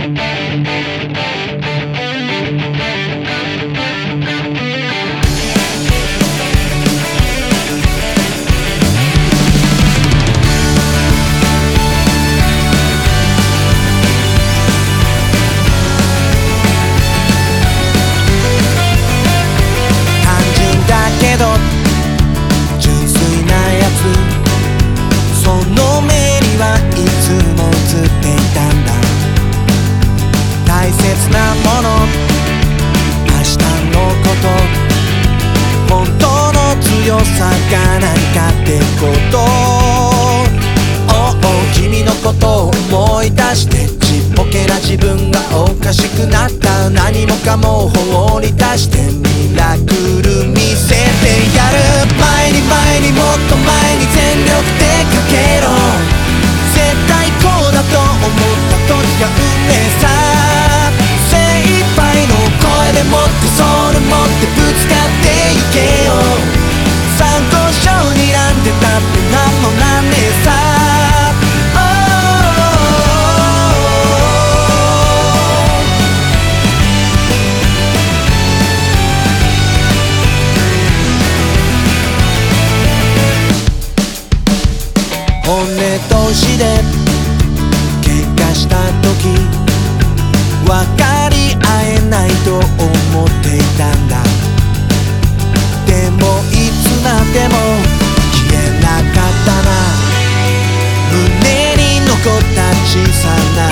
さがないかってこと君のことを思い出してちっぽけな自分がおかしくなった。何もかも放り出してミラクル見せてやる。前に前にもっと前に全力でかけろ。絶対こうだと思った時が運命さ。精一杯の声でもってそれ持ってぶつかっていけよ。参考書になんてたってなんもなんねえさ。本音同士で喧嘩した時分かり合えないと思っていたんだ。でもいつまでも消えなかったな。胸に残った小さな